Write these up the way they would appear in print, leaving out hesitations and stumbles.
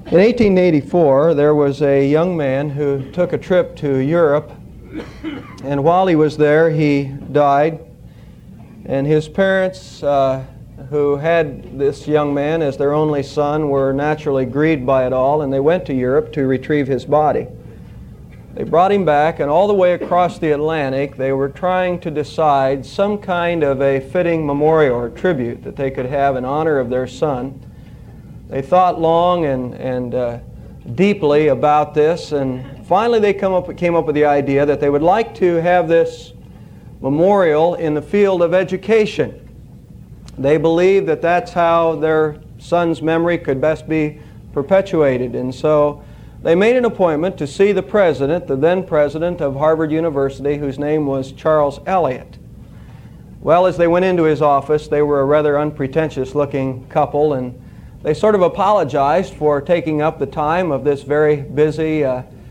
In 1884, there was a young man who took a trip to Europe, and while he was there, he died. And his parents, who had this young man as their only son, were naturally grieved by it all, and they went to Europe to retrieve his body. They brought him back, and all the way across the Atlantic, they were trying to decide some kind of a fitting memorial or tribute that they could have in honor of their son. They thought long and deeply about this, and finally they came up with the idea that they would like to have this memorial in the field of education. They believed that that's how their son's memory could best be perpetuated, and so they made an appointment to see the president, the then president of Harvard University, whose name was Charles Eliot. Well, as they went into his office, they were a rather unpretentious-looking couple, and they sort of apologized for taking up the time of this very busy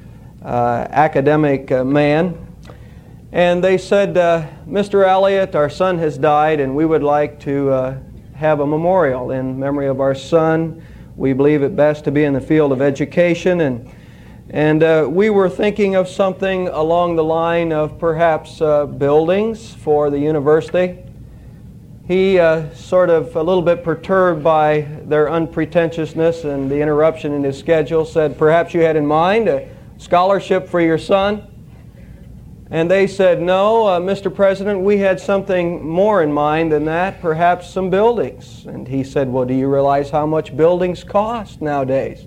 academic man. And they said, Mr. Eliot, our son has died, and we would like to have a memorial in memory of our son. We believe it best to be in the field of education, and we were thinking of something along the line of perhaps buildings for the university. He, sort of a little bit perturbed by their unpretentiousness and the interruption in his schedule, said, perhaps you had in mind a scholarship for your son? And they said, no, Mr. President, we had something more in mind than that, perhaps some buildings. And he said, well, do you realize how much buildings cost nowadays?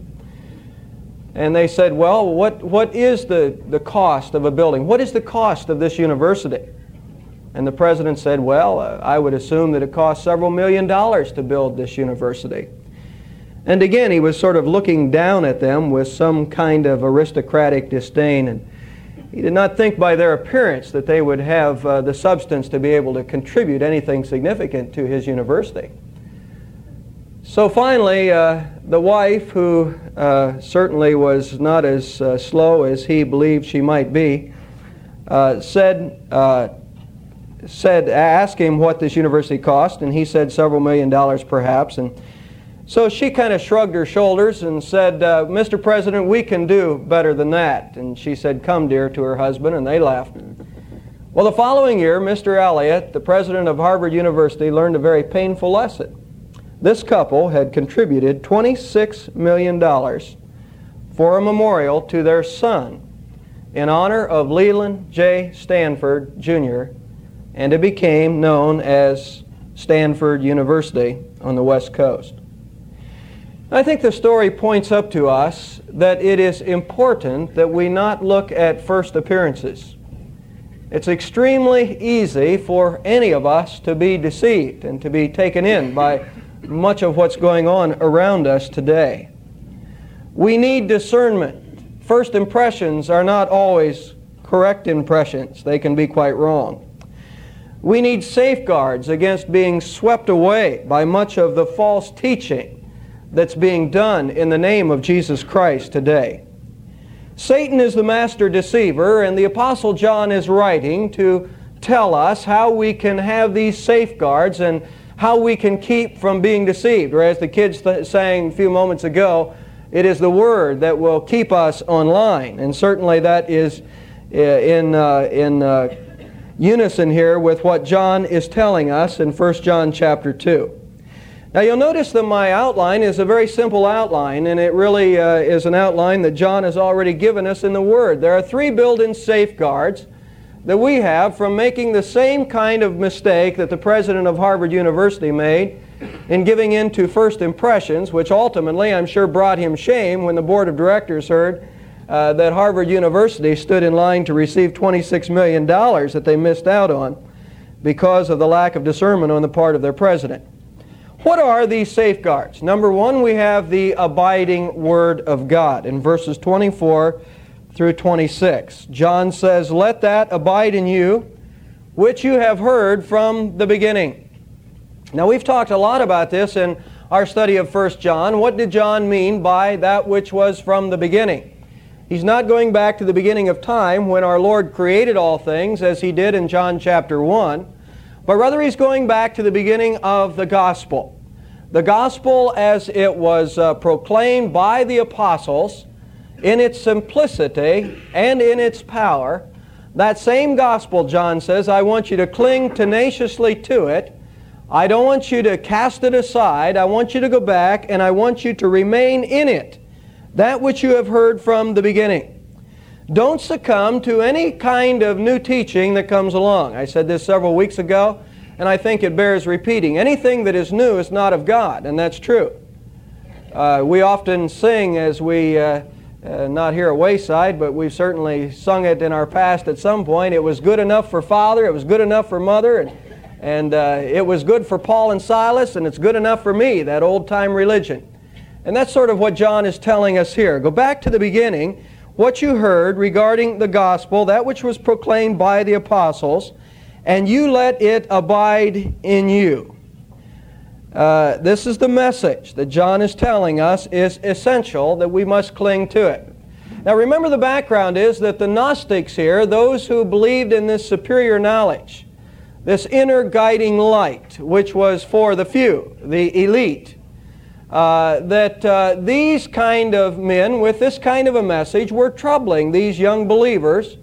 And they said, well, what is the cost of a building? What is the cost of this university? And the president said, well, I would assume that it costs several $1 million to build this university. And again, he was sort of looking down at them with some kind of aristocratic disdain, and he did not think by their appearance that they would have the substance to be able to contribute anything significant to his university. So finally, the wife, who certainly was not as slow as he believed she might be, asked him what this university cost, and he said several $1 million perhaps. And so she kind of shrugged her shoulders and said, Mr. President, we can do better than that. And she said, come, dear, to her husband, and they laughed. Well, the following year, Mr. Eliot, the president of Harvard University, learned a very painful lesson. This couple had contributed $26 million for a memorial to their son in honor of Leland J. Stanford, Jr., and it became known as Stanford University on the West Coast. I think the story points up to us that it is important that we not look at first appearances. It's extremely easy for any of us to be deceived and to be taken in by much of what's going on around us today. We need discernment. First impressions are not always correct impressions. They can be quite wrong. We need safeguards against being swept away by much of the false teaching that's being done in the name of Jesus Christ today. Satan is the master deceiver, and the Apostle John is writing to tell us how we can have these safeguards and how we can keep from being deceived. Or as the kids sang a few moments ago, it is the Word that will keep us online. And certainly that is in unison here with what John is telling us in 1 John chapter 2. Now you'll notice that my outline is a very simple outline, and it really is an outline that John has already given us in the Word. There are 3 built-in safeguards that we have from making the same kind of mistake that the president of Harvard University made in giving in to first impressions, which ultimately I'm sure brought him shame when the board of directors heard that Harvard University stood in line to receive $26 million that they missed out on because of the lack of discernment on the part of their president. What are these safeguards? Number 1, we have the abiding Word of God in verses 24 through 26. John says, let that abide in you, which you have heard from the beginning. Now we've talked a lot about this in our study of 1 John. What did John mean by that which was from the beginning? He's not going back to the beginning of time when our Lord created all things, as He did in John chapter 1, but rather He's going back to the beginning of the gospel. The gospel as it was proclaimed by the apostles, in its simplicity and in its power, that same gospel, John says, I want you to cling tenaciously to it. I don't want you to cast it aside. I want you to go back, and I want you to remain in it, that which you have heard from the beginning. Don't succumb to any kind of new teaching that comes along. I said this several weeks ago, and I think it bears repeating. Anything that is new is not of God, and that's true. We often sing as we, not here at Wayside, but we've certainly sung it in our past at some point. It was good enough for father, it was good enough for mother, and it was good for Paul and Silas, and it's good enough for me, that old-time religion. And that's sort of what John is telling us here. Go back to the beginning, what you heard regarding the gospel, that which was proclaimed by the apostles, and you let it abide in you. This is the message that John is telling us is essential, that we must cling to it. Now remember, the background is that the Gnostics here, those who believed in this superior knowledge, this inner guiding light, which was for the few, the elite, these kind of men with this kind of a message were troubling these young believers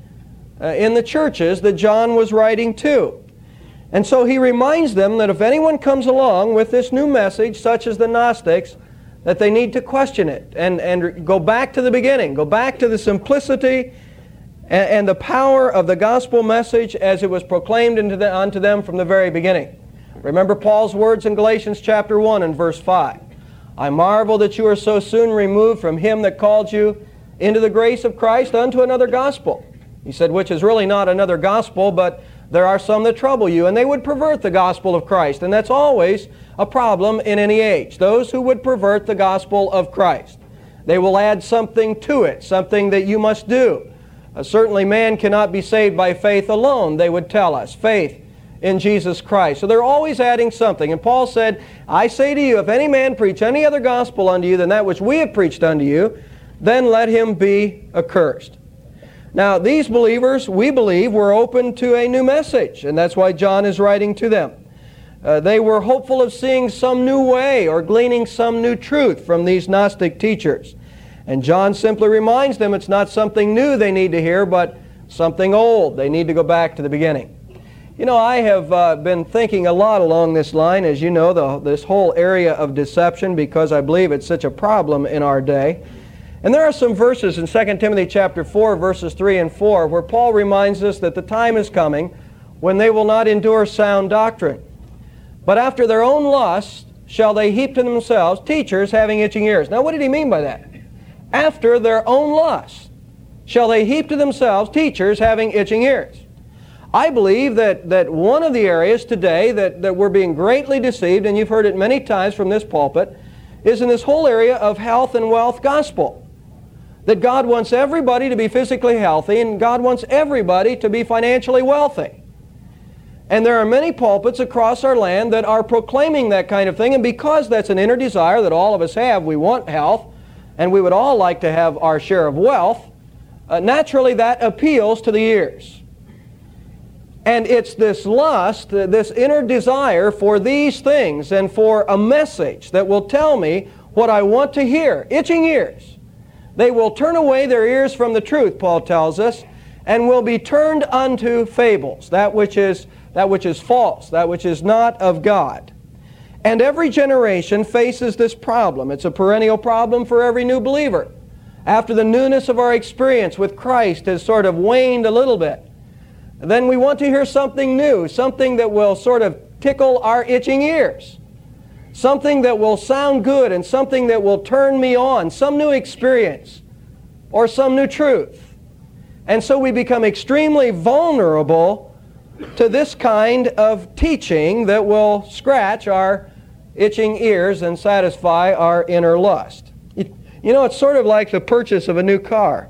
in the churches that John was writing to. And so he reminds them that if anyone comes along with this new message, such as the Gnostics, that they need to question it and go back to the beginning, go back to the simplicity and the power of the gospel message as it was proclaimed unto them from the very beginning. Remember Paul's words in Galatians chapter 1 and verse 5. I marvel that you are so soon removed from him that called you into the grace of Christ unto another gospel. He said, which is really not another gospel, but there are some that trouble you, and they would pervert the gospel of Christ. And that's always a problem in any age. Those who would pervert the gospel of Christ. They will add something to it, something that you must do. Certainly man cannot be saved by faith alone, they would tell us. Faith in Jesus Christ. So they're always adding something. And Paul said, I say to you, if any man preach any other gospel unto you than that which we have preached unto you, then let him be accursed. Now, these believers, we believe, were open to a new message, and that's why John is writing to them. They were hopeful of seeing some new way or gleaning some new truth from these Gnostic teachers. And John simply reminds them it's not something new they need to hear, but something old. They need to go back to the beginning. You know, I have been thinking a lot along this line, as you know, this whole area of deception, because I believe it's such a problem in our day. And there are some verses in 2 Timothy chapter 4, verses 3 and 4, where Paul reminds us that the time is coming when they will not endure sound doctrine. But after their own lust shall they heap to themselves teachers having itching ears. Now what did he mean by that? After their own lust shall they heap to themselves teachers having itching ears. I believe that one of the areas today that we're being greatly deceived, and you've heard it many times from this pulpit, is in this whole area of health and wealth gospel. That God wants everybody to be physically healthy, and God wants everybody to be financially wealthy. And there are many pulpits across our land that are proclaiming that kind of thing, and because that's an inner desire that all of us have, we want health, and we would all like to have our share of wealth, naturally that appeals to the ears. And it's this lust, this inner desire for these things and for a message that will tell me what I want to hear, itching ears. They will turn away their ears from the truth, Paul tells us, and will be turned unto fables, that which is false, that which is not of God. And every generation faces this problem. It's a perennial problem for every new believer. After the newness of our experience with Christ has sort of waned a little bit, then we want to hear something new, something that will sort of tickle our itching ears. Something that will sound good and something that will turn me on, some new experience or some new truth. And so we become extremely vulnerable to this kind of teaching that will scratch our itching ears and satisfy our inner lust. You know, it's sort of like the purchase of a new car.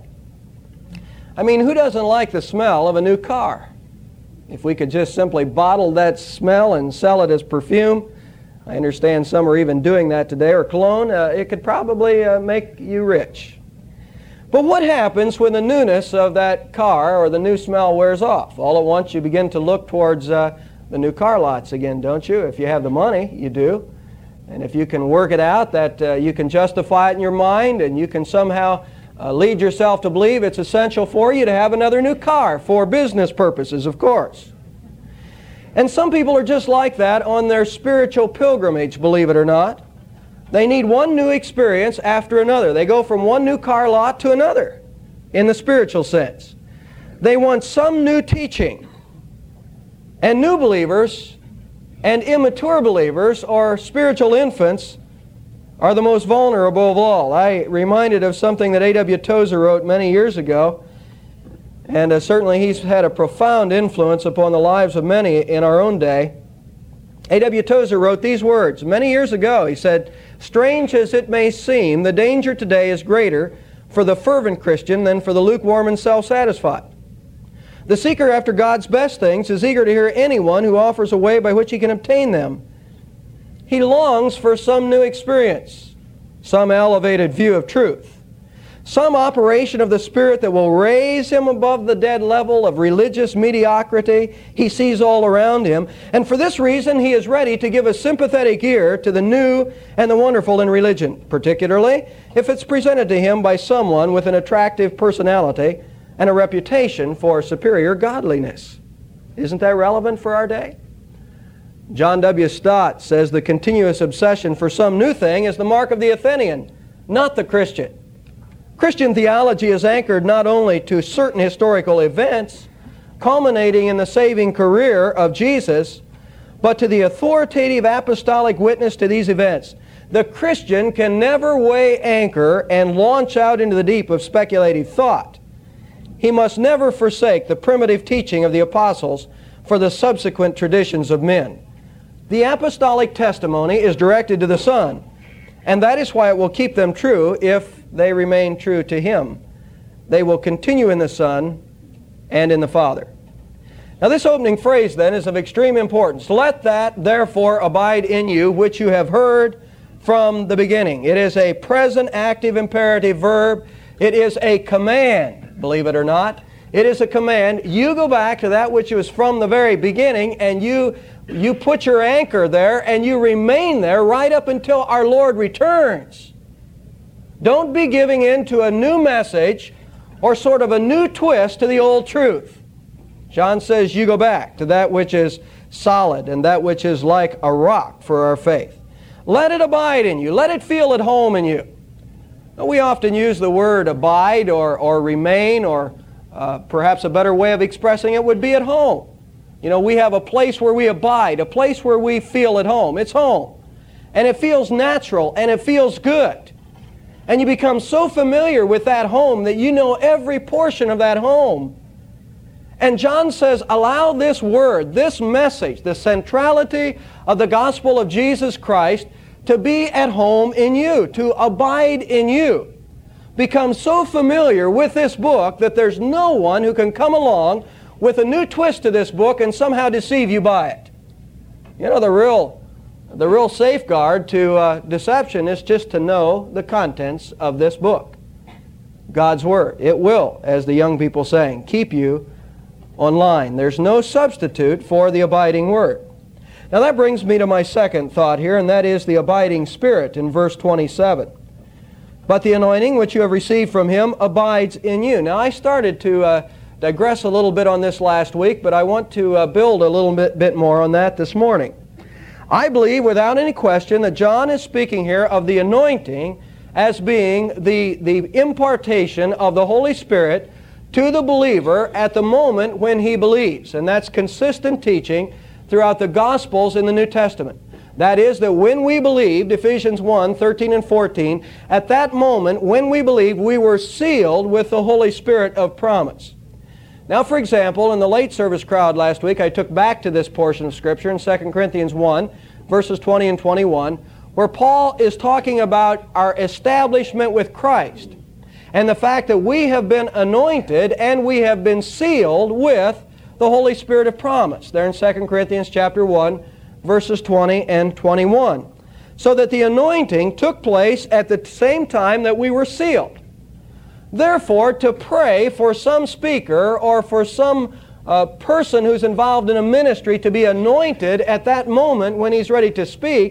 I mean, who doesn't like the smell of a new car? If we could just simply bottle that smell and sell it as perfume, I understand some are even doing that today, or cologne, it could probably make you rich. But what happens when the newness of that car or the new smell wears off? All at once you begin to look towards the new car lots again, don't you? If you have the money, you do. And if you can work it out, that you can justify it in your mind, and you can somehow lead yourself to believe it's essential for you to have another new car for business purposes, of course. And some people are just like that on their spiritual pilgrimage, believe it or not. They need one new experience after another. They go from one new car lot to another in the spiritual sense. They want some new teaching. And new believers and immature believers, or spiritual infants, are the most vulnerable of all. I reminded of something that A.W. Tozer wrote many years ago, and certainly he's had a profound influence upon the lives of many in our own day. A.W. Tozer wrote these words many years ago. He said, "Strange as it may seem, the danger today is greater for the fervent Christian than for the lukewarm and self-satisfied. The seeker after God's best things is eager to hear anyone who offers a way by which he can obtain them. He longs for some new experience, some elevated view of truth, some operation of the Spirit that will raise him above the dead level of religious mediocrity he sees all around him, and for this reason he is ready to give a sympathetic ear to the new and the wonderful in religion, particularly if it's presented to him by someone with an attractive personality and a reputation for superior godliness." Isn't that relevant for our day? John W. Stott says the continuous obsession for some new thing is the mark of the Athenian, not the Christian. Christian theology is anchored not only to certain historical events, culminating in the saving career of Jesus, but to the authoritative apostolic witness to these events. The Christian can never weigh anchor and launch out into the deep of speculative thought. He must never forsake the primitive teaching of the apostles for the subsequent traditions of men. The apostolic testimony is directed to the Son, and that is why it will keep them true if they remain true to Him. They will continue in the Son and in the Father. Now this opening phrase then is of extreme importance. "Let that therefore abide in you which you have heard from the beginning." It is a present active imperative verb. It is a command. Believe it or not, it is a command. You go back to that which was from the very beginning, and you put your anchor there, and you remain there right up until our Lord returns. Don't be giving in to a new message or sort of a new twist to the old truth. John says you go back to that which is solid and that which is like a rock for our faith. Let it abide in you. Let it feel at home in you. We often use the word abide or remain, or perhaps a better way of expressing it would be at home. You know, we have a place where we abide, a place where we feel at home. It's home. And it feels natural, and it feels good. And you become so familiar with that home that you know every portion of that home. And John says, allow this word, this message, the centrality of the gospel of Jesus Christ to be at home in you, to abide in you. Become so familiar with this book that there's no one who can come along with a new twist to this book and somehow deceive you by it. You know, the real safeguard to deception is just to know the contents of this book, God's Word. It will, as the young people saying, keep you online. There's no substitute for the abiding Word. Now that brings me to my second thought here, and that is the abiding Spirit in verse 27. But the anointing which you have received from Him abides in you. Now I started to digress a little bit on this last week, but I want to build a little bit more on that this morning. I believe without any question that John is speaking here of the anointing as being the impartation of the Holy Spirit to the believer at the moment when he believes. And that's consistent teaching throughout the Gospels in the New Testament. That is, that when we believed, Ephesians 1, 13 and 14, at that moment when we believed, we were sealed with the Holy Spirit of promise. Now, for example, in the late service crowd last week, I took back to this portion of Scripture in 2 Corinthians 1, verses 20 and 21, where Paul is talking about our establishment with Christ and the fact that we have been anointed and we have been sealed with the Holy Spirit of promise. There in 2 Corinthians chapter 1, verses 20 and 21. So that the anointing took place at the same time that we were sealed. Therefore, to pray for some speaker or for some person who's involved in a ministry to be anointed at that moment when he's ready to speak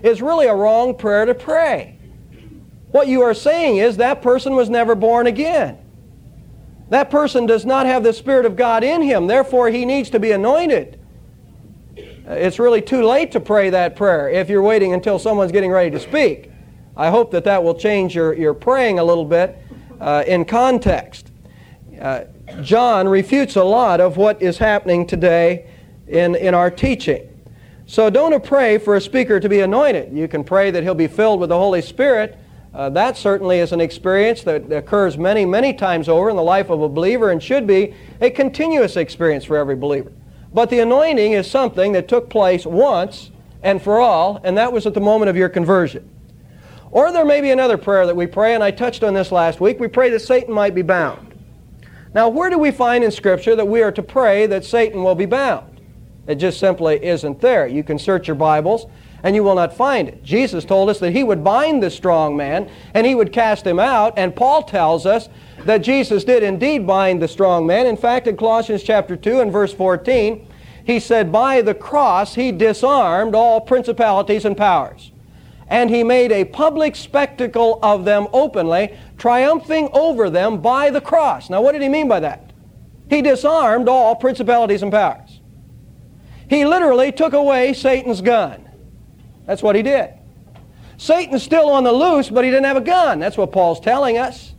is really a wrong prayer to pray. What you are saying is that person was never born again. That person does not have the Spirit of God in him. Therefore, he needs to be anointed. It's really too late to pray that prayer if you're waiting until someone's getting ready to speak. I hope that that will change your praying a little bit in context. John refutes a lot of what is happening today in our teaching. So don't pray for a speaker to be anointed. You can pray that he'll be filled with the Holy Spirit. That certainly is an experience that occurs many, many times over in the life of a believer and should be a continuous experience for every believer. But the anointing is something that took place once and for all, and that was at the moment of your conversion. Or there may be another prayer that we pray, and I touched on this last week. We pray that Satan might be bound. Now, where do we find in Scripture that we are to pray that Satan will be bound? It just simply isn't there. You can search your Bibles, and you will not find it. Jesus told us that He would bind the strong man, and He would cast him out, and Paul tells us that Jesus did indeed bind the strong man. In fact, in Colossians chapter 2 and verse 14, he said, by the cross He disarmed all principalities and powers. And He made a public spectacle of them openly, triumphing over them by the cross. Now what did He mean by that? He disarmed all principalities and powers. He literally took away Satan's gun. That's what He did. Satan's still on the loose, but he didn't have a gun. That's what Paul's telling us.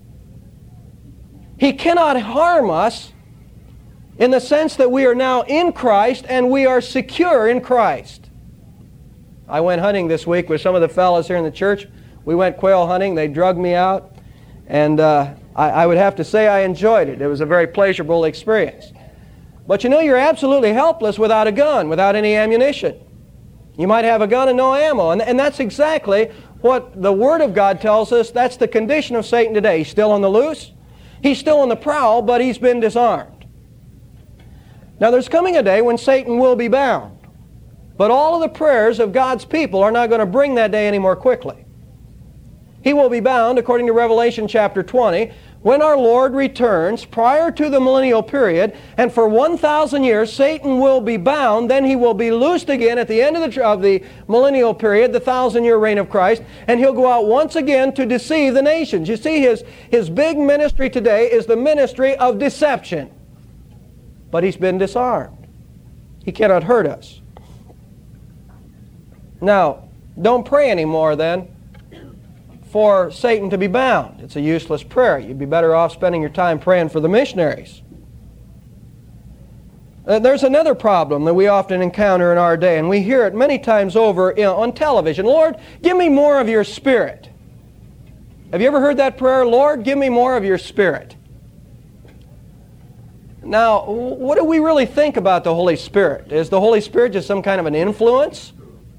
He cannot harm us in the sense that we are now in Christ and we are secure in Christ. I went hunting this week with some of the fellows here in the church. We went quail hunting. They drugged me out. And I would have to say I enjoyed it. It was a very pleasurable experience. But you know, you're absolutely helpless without a gun, without any ammunition. You might have a gun and no ammo. And that's exactly what the Word of God tells us. That's the condition of Satan today. He's still on the loose. He's still on the prowl, but he's been disarmed. Now there's coming a day when Satan will be bound. But all of the prayers of God's people are not going to bring that day any more quickly. He will be bound, according to Revelation chapter 20, when our Lord returns prior to the millennial period, and for 1,000 years Satan will be bound, then he will be loosed again at the end of the millennial period, the 1,000-year reign of Christ, and he'll go out once again to deceive the nations. You see, his big ministry today is the ministry of deception. But he's been disarmed. He cannot hurt us. Now, don't pray anymore then for Satan to be bound. It's a useless prayer. You'd be better off spending your time praying for the missionaries. There's another problem that we often encounter in our day, and we hear it many times over on television. Lord, give me more of your Spirit. Have you ever heard that prayer? Lord, give me more of your Spirit. Now, what do we really think about the Holy Spirit? Is the Holy Spirit just some kind of an influence?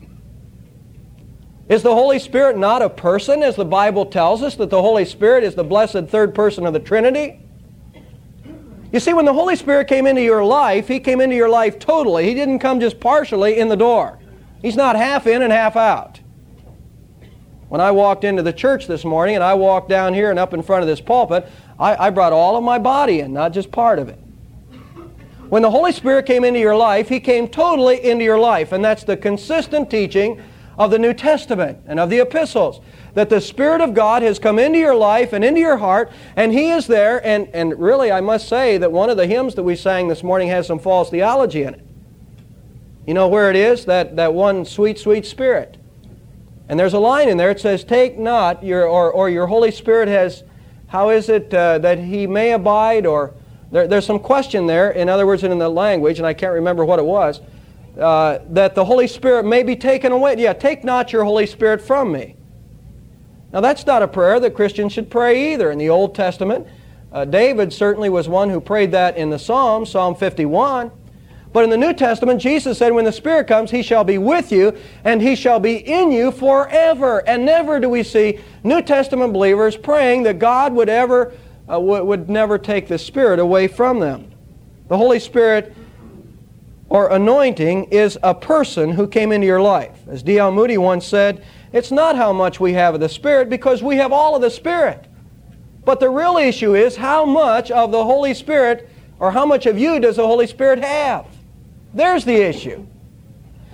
Is the Holy Spirit not a person, as the Bible tells us that the Holy Spirit is the blessed third person of the Trinity? You see, when the Holy Spirit came into your life, He came into your life totally. He didn't come just partially in the door. He's not half in and half out. When I walked into the church this morning and I walked down here and up in front of this pulpit, I brought all of my body in, not just part of it. When the Holy Spirit came into your life, He came totally into your life, and that's the consistent teaching of the New Testament and of the epistles, that the Spirit of God has come into your life and into your heart, and He is there. And really, I must say that one of the hymns that we sang this morning has some false theology in it. You know where it is? That one, sweet, sweet Spirit. And there's a line in there, it says, take not your Holy Spirit has, how is it that He may abide, or there's some question there, in other words, in the language, and I can't remember what it was, that the Holy Spirit may be taken away. Yeah, take not your Holy Spirit from me. Now that's not a prayer that Christians should pray either. In the Old Testament, David certainly was one who prayed that in the Psalms, Psalm 51. But in the New Testament, Jesus said, when the Spirit comes, He shall be with you, and He shall be in you forever. And never do we see New Testament believers praying that God would never take the Spirit away from them. The Holy Spirit, or anointing, is a person who came into your life. As D.L. Moody once said, it's not how much we have of the Spirit, because we have all of the Spirit. But the real issue is how much of the Holy Spirit, or how much of you does the Holy Spirit have? There's the issue.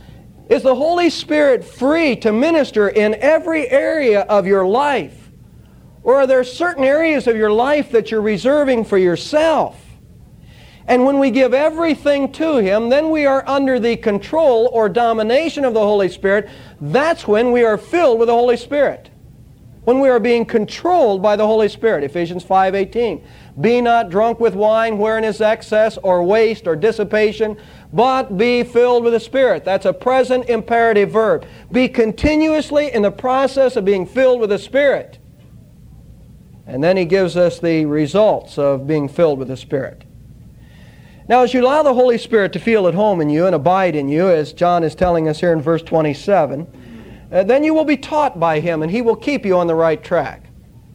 Is the Holy Spirit free to minister in every area of your life? Or are there certain areas of your life that you're reserving for yourself? And when we give everything to Him, then we are under the control or domination of the Holy Spirit. That's when we are filled with the Holy Spirit. When we are being controlled by the Holy Spirit. Ephesians 5:18. Be not drunk with wine wherein is excess or waste or dissipation, but be filled with the Spirit. That's a present imperative verb. Be continuously in the process of being filled with the Spirit. And then he gives us the results of being filled with the Spirit. Now, as you allow the Holy Spirit to feel at home in you and abide in you, as John is telling us here in verse 27, then you will be taught by Him, and He will keep you on the right track.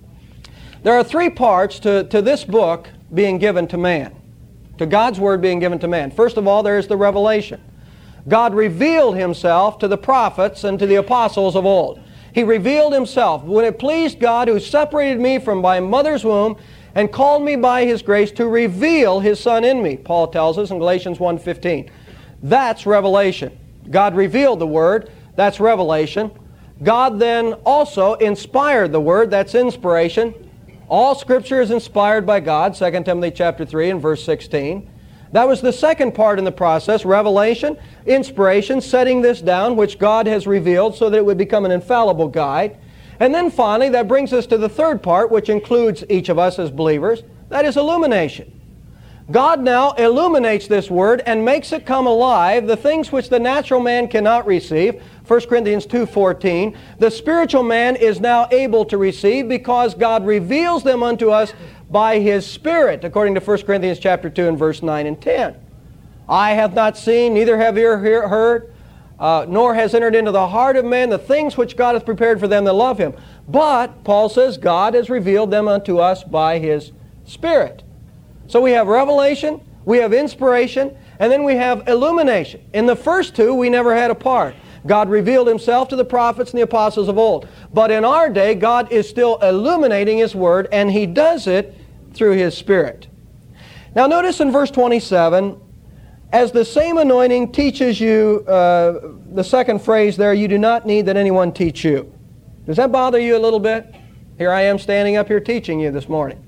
There are three parts to this book being given to man, to God's Word being given to man. First of all, there is the revelation. God revealed Himself to the prophets and to the apostles of old. He revealed Himself. When it pleased God, who separated me from my mother's womb and called me by His grace to reveal His Son in me, Paul tells us in Galatians 1:15. That's revelation. God revealed the Word. That's revelation. God then also inspired the Word. That's inspiration. All Scripture is inspired by God, 2 Timothy chapter 3 and verse 16. That was the second part in the process, revelation, inspiration, setting this down, which God has revealed so that it would become an infallible guide. And then finally, that brings us to the third part, which includes each of us as believers. That is illumination. God now illuminates this Word and makes it come alive, the things which the natural man cannot receive. 1 Corinthians 2:14. The spiritual man is now able to receive because God reveals them unto us by His Spirit, according to 1 Corinthians chapter 2 and verse 9 and 10. Eye hath not seen, neither have ear heard, nor has entered into the heart of man the things which God hath prepared for them that love Him. But, Paul says, God has revealed them unto us by His Spirit. So we have revelation, we have inspiration, and then we have illumination. In the first two, we never had a part. God revealed Himself to the prophets and the apostles of old. But in our day, God is still illuminating His Word, and He does it through His Spirit. Now notice in verse 27, as the same anointing teaches you, the second phrase there, you do not need that anyone teach you. Does that bother you a little bit? Here I am standing up here teaching you this morning.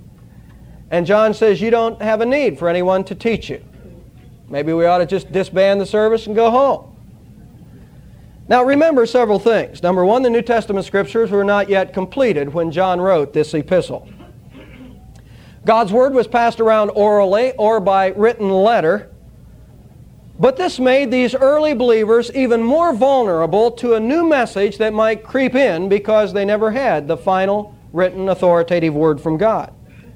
And John says you don't have a need for anyone to teach you. Maybe we ought to just disband the service and go home. Now remember several things. Number one, the New Testament Scriptures were not yet completed when John wrote this epistle. God's Word was passed around orally or by written letter, but this made these early believers even more vulnerable to a new message that might creep in because they never had the final written authoritative Word from God.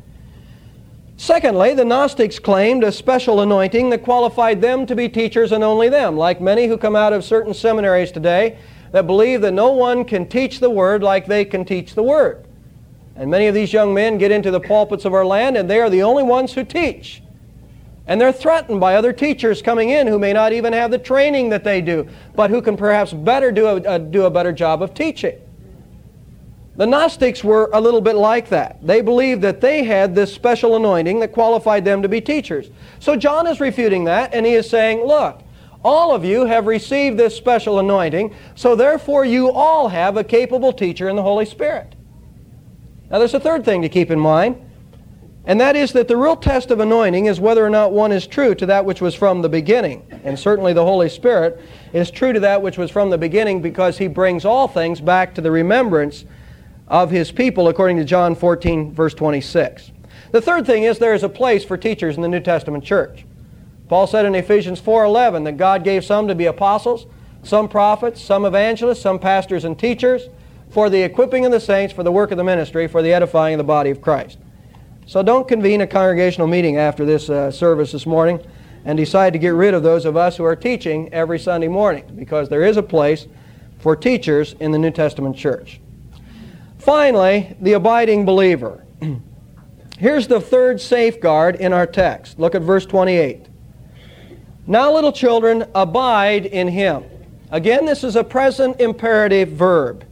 Secondly, the Gnostics claimed a special anointing that qualified them to be teachers and only them, like many who come out of certain seminaries today that believe that no one can teach the Word like they can teach the Word. And many of these young men get into the pulpits of our land and they are the only ones who teach. And they're threatened by other teachers coming in who may not even have the training that they do, but who can perhaps better do a better job of teaching. The Gnostics were a little bit like that. They believed that they had this special anointing that qualified them to be teachers. So John is refuting that, and he is saying, look, all of you have received this special anointing, so therefore you all have a capable teacher in the Holy Spirit. Now there's a third thing to keep in mind, and that is that the real test of anointing is whether or not one is true to that which was from the beginning. And certainly the Holy Spirit is true to that which was from the beginning because He brings all things back to the remembrance of His people, according to John 14, verse 26. The third thing is there is a place for teachers in the New Testament church. Paul said in Ephesians 4:11 that God gave some to be apostles, some prophets, some evangelists, some pastors and teachers, for the equipping of the saints, for the work of the ministry, for the edifying of the body of Christ. So don't convene a congregational meeting after this service this morning and decide to get rid of those of us who are teaching every Sunday morning, because there is a place for teachers in the New Testament church. Finally, the abiding believer. Here's the third safeguard in our text. Look at verse 28. Now, little children, abide in Him. Again, this is a present imperative verb.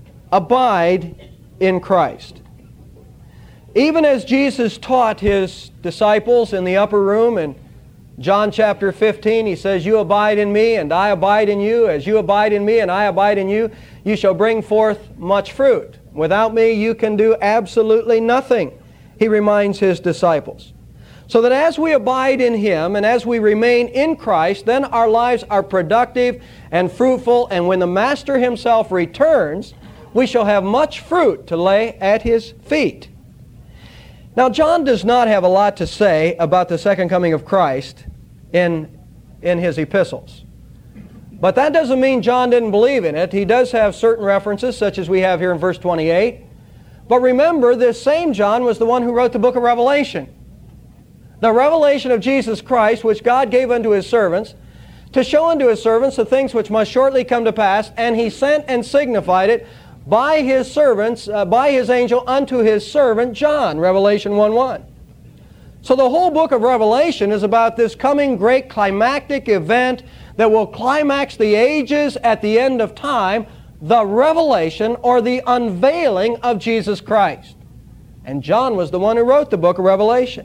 Abide in Christ. Even as Jesus taught His disciples in the upper room in John chapter 15, he says, "You abide in me, and I abide in you. As you abide in me, and I abide in you, you shall bring forth much fruit. Without me, you can do absolutely nothing," he reminds his disciples. So that as we abide in Him and as we remain in Christ, then our lives are productive and fruitful, and when the Master Himself returns, we shall have much fruit to lay at His feet. Now, John does not have a lot to say about the second coming of Christ in his epistles. But that doesn't mean John didn't believe in it. He does have certain references, such as we have here in verse 28. But remember, this same John was the one who wrote the book of Revelation. The revelation of Jesus Christ, which God gave unto His servants, to show unto His servants the things which must shortly come to pass, and He sent and signified it by His servants, by His angel, unto His servant John, Revelation 1:1. So the whole book of Revelation is about this coming great climactic event that will climax the ages at the end of time, the revelation or the unveiling of Jesus Christ. And John was the one who wrote the book of Revelation.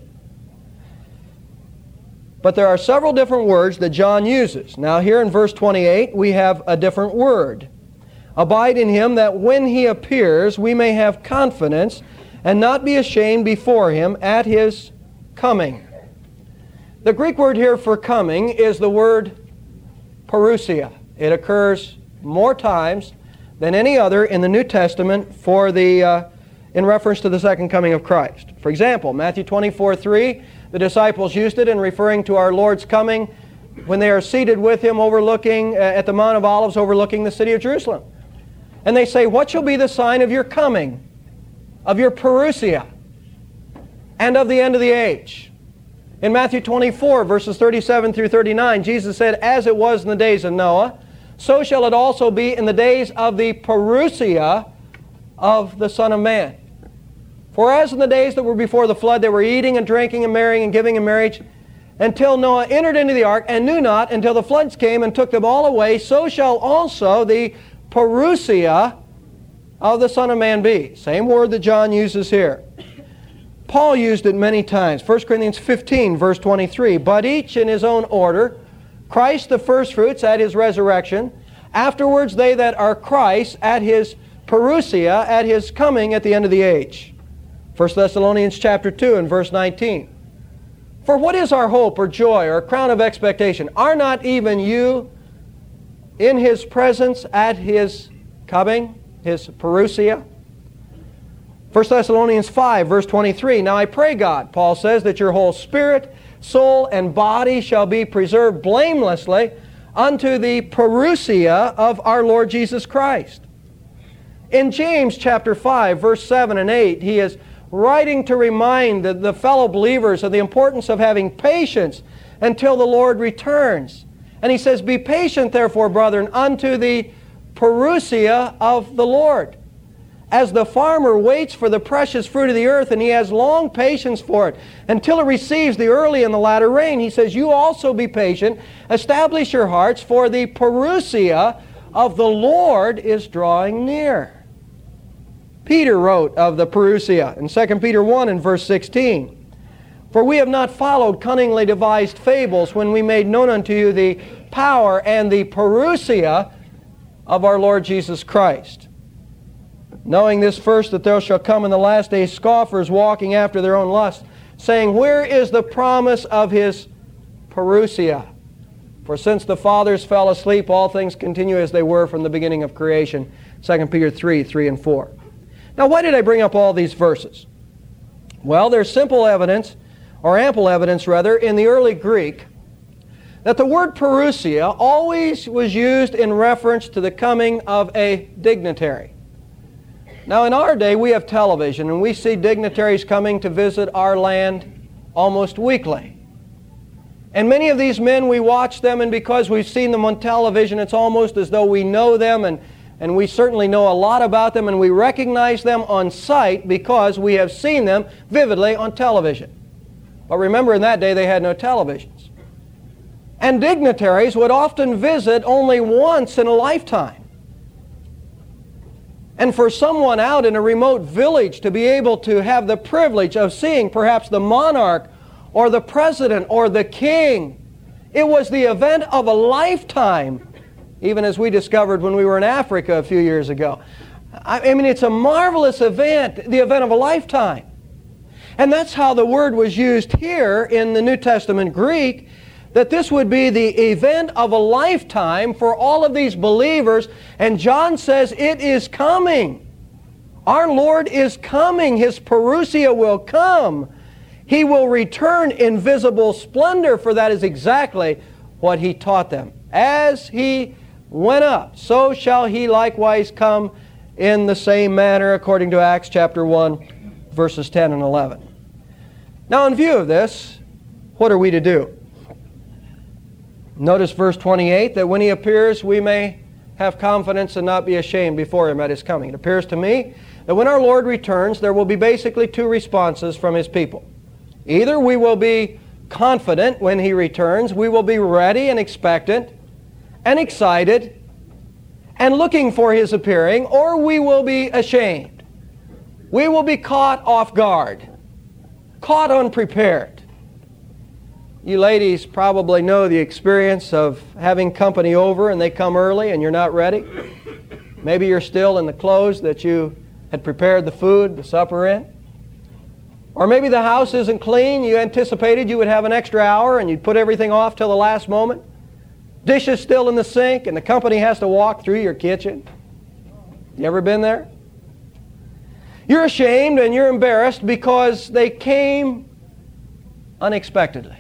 But there are several different words that John uses. Now here in verse 28 we have a different word. "Abide in Him, that when He appears we may have confidence and not be ashamed before Him at His coming." The Greek word here for coming is the word parousia. It occurs more times than any other in the New Testament in reference to the second coming of Christ. For example, Matthew 24:3, the disciples used it in referring to our Lord's coming when they are seated with Him overlooking at the Mount of Olives overlooking the city of Jerusalem. And they say, "What shall be the sign of your coming, of your parousia, and of the end of the age?" In Matthew 24, verses 37 through 39, Jesus said, "As it was in the days of Noah, so shall it also be in the days of the parousia of the Son of Man. For as in the days that were before the flood, they were eating and drinking and marrying and giving in marriage, until Noah entered into the ark, and knew not until the floods came and took them all away, so shall also the parousia of the Son of Man be." Same word that John uses here. Paul used it many times. 1 Corinthians 15, verse 23, "But each in his own order, Christ the firstfruits at His resurrection, afterwards they that are Christ at His parousia, at His coming at the end of the age." 1 Thessalonians chapter 2 and verse 19. "For what is our hope or joy or crown of expectation? Are not even you in His presence at His coming, His parousia?" 1 Thessalonians 5 verse 23, "Now I pray God," Paul says, "that your whole spirit, soul, and body shall be preserved blamelessly unto the parousia of our Lord Jesus Christ." In James chapter 5 verse 7 and 8, he is writing to remind the fellow believers of the importance of having patience until the Lord returns. And he says, "Be patient therefore, brethren, unto the parousia of the Lord. As the farmer waits for the precious fruit of the earth, and he has long patience for it, until it receives the early and the latter rain," he says, "you also be patient, establish your hearts, for the parousia of the Lord is drawing near." Peter wrote of the parousia in 2 Peter 1 and verse 16, "For we have not followed cunningly devised fables when we made known unto you the power and the parousia of our Lord Jesus Christ. Knowing this first, that there shall come in the last days scoffers walking after their own lust, saying, Where is the promise of His parousia? For since the fathers fell asleep, all things continue as they were from the beginning of creation." 2 Peter 3 and 4. Now, why did I bring up all these verses? Well, there's simple evidence, or ample evidence rather, in the early Greek that the word parousia always was used in reference to the coming of a dignitary. Now, in our day, we have television, and we see dignitaries coming to visit our land almost weekly. And many of these men, we watch them, and because we've seen them on television, it's almost as though we know them, and we certainly know a lot about them, and we recognize them on sight because we have seen them vividly on television. But remember, in that day, they had no televisions. And dignitaries would often visit only once in a lifetime. And for someone out in a remote village to be able to have the privilege of seeing perhaps the monarch or the president or the king It was the event of a lifetime, even as we discovered when we were in Africa a few years ago. I mean, it's a marvelous event, the event of a lifetime. And that's how the word was used here in the New Testament Greek, that this would be the event of a lifetime for all of these believers. And John says it is coming. Our Lord is coming. His parousia will come. He will return in visible splendor, for that is exactly what He taught them. As He went up, so shall He likewise come in the same manner, according to Acts chapter 1, verses 10 and 11. Now, in view of this, what are we to do? Notice verse 28, that when He appears, we may have confidence and not be ashamed before Him at His coming. It appears to me that when our Lord returns, there will be basically two responses from His people. Either we will be confident when He returns, we will be ready and expectant and excited and looking for His appearing, or we will be ashamed. We will be caught off guard, caught unprepared. You ladies probably know the experience of having company over and they come early and you're not ready. Maybe you're still in the clothes that you had prepared the food, the supper in. Or maybe the house isn't clean. You anticipated you would have an extra hour and you'd put everything off till the last moment. Dishes still in the sink and the company has to walk through your kitchen. You ever been there? You're ashamed and you're embarrassed because they came unexpectedly.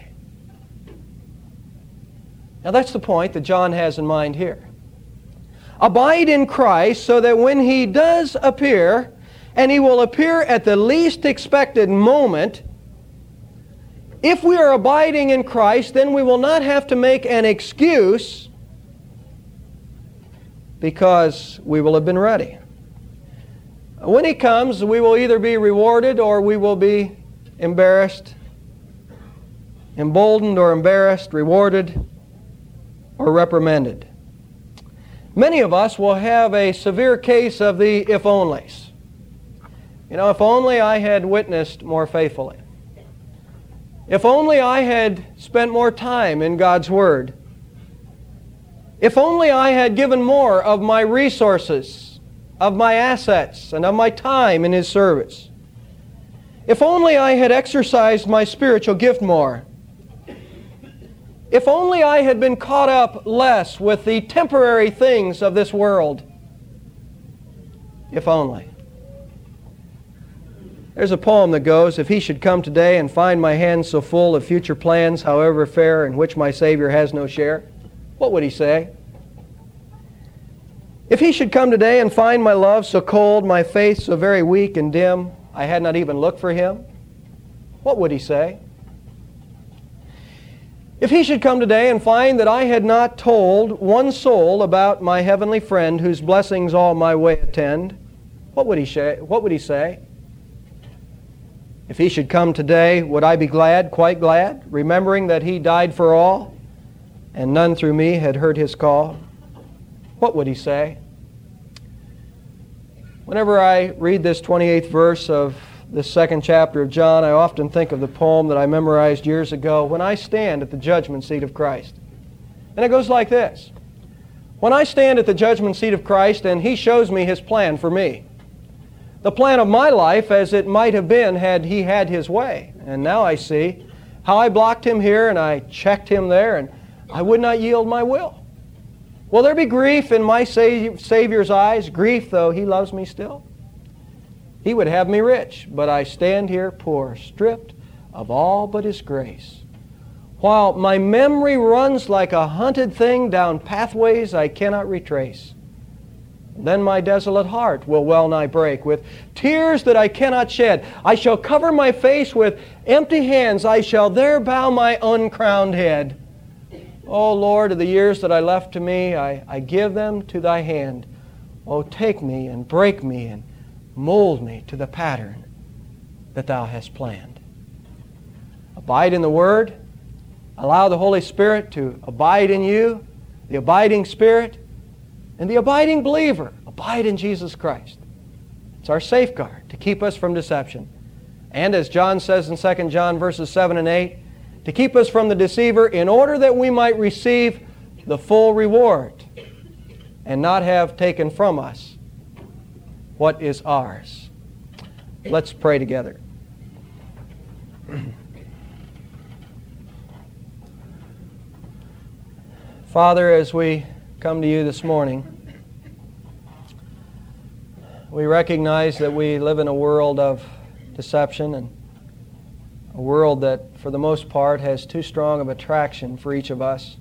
Now that's the point that John has in mind here. Abide in Christ so that when He does appear, and He will appear at the least expected moment, if we are abiding in Christ, then we will not have to make an excuse because we will have been ready. When He comes, we will either be rewarded or we will be embarrassed, emboldened or embarrassed, rewarded or reprimanded. Many of us will have a severe case of the if-onlys. You know, if only I had witnessed more faithfully. If only I had spent more time in God's Word. If only I had given more of my resources, of my assets, and of my time in His service. If only I had exercised my spiritual gift more. If only I had been caught up less with the temporary things of this world. If only. There's a poem that goes, if He should come today and find my hands so full of future plans, however fair, in which my Savior has no share, what would He say? If He should come today and find my love so cold, my faith so very weak and dim, I had not even looked for Him, what would He say? If He should come today and find that I had not told one soul about my heavenly friend whose blessings all my way attend, what would He say? If He should come today, would I be glad, quite glad, remembering that He died for all, and none through me had heard His call? What would He say? Whenever I read this 28th verse of this second chapter of John, I often think of the poem that I memorized years ago, When I Stand at the Judgment Seat of Christ. And it goes like this. When I stand at the judgment seat of Christ and He shows me His plan for me, the plan of my life as it might have been had He had His way. And now I see how I blocked Him here and I checked Him there and I would not yield my will. Will there be grief in my Savior's eyes? Grief, though He loves me still. He would have me rich, but I stand here poor, stripped of all but His grace. While my memory runs like a hunted thing down pathways I cannot retrace. Then my desolate heart will well nigh break with tears that I cannot shed. I shall cover my face with empty hands. I shall there bow my uncrowned head. O Lord, of the years that I left to me, I give them to Thy hand. O take me and break me and mold me to the pattern that Thou hast planned. Abide in the Word. Allow the Holy Spirit to abide in you, the abiding Spirit, and the abiding believer. Abide in Jesus Christ. It's our safeguard to keep us from deception. And as John says in 2 John verses 7 and 8, to keep us from the deceiver, in order that we might receive the full reward and not have taken from us what is ours. Let's pray together. Father, as we come to you this morning, we recognize that we live in a world of deception and a world that, for the most part, has too strong of attraction for each of us.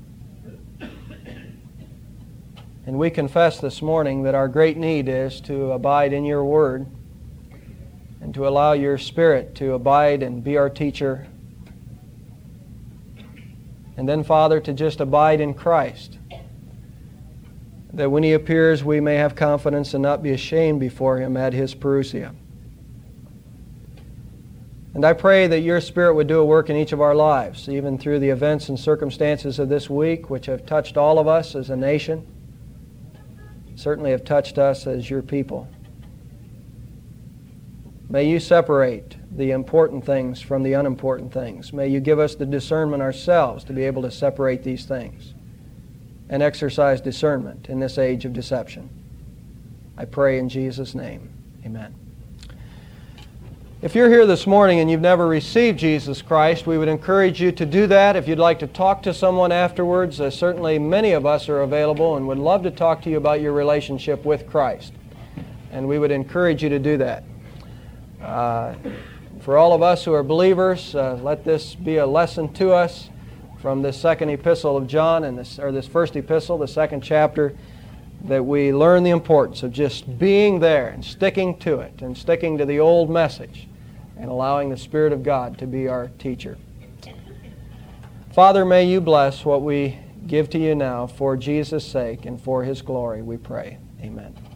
And we confess this morning that our great need is to abide in your word and to allow your Spirit to abide and be our teacher. And then, Father, to just abide in Christ, that when He appears we may have confidence and not be ashamed before Him at His parousia. And I pray that your Spirit would do a work in each of our lives, even through the events and circumstances of this week, which have touched all of us as a nation, certainly have touched us as your people. May you separate the important things from the unimportant things. May you give us the discernment ourselves to be able to separate these things and exercise discernment in this age of deception. I pray in Jesus' name. Amen. If you're here this morning and you've never received Jesus Christ, we would encourage you to do that. If you'd like to talk to someone afterwards, certainly many of us are available and would love to talk to you about your relationship with Christ. And we would encourage you to do that. For all of us who are believers, let this be a lesson to us from this second epistle of John, and this first epistle, the second chapter, that we learn the importance of just being there and sticking to it and sticking to the old message and allowing the Spirit of God to be our teacher. Father, may you bless what we give to you now for Jesus' sake and for His glory, we pray. Amen.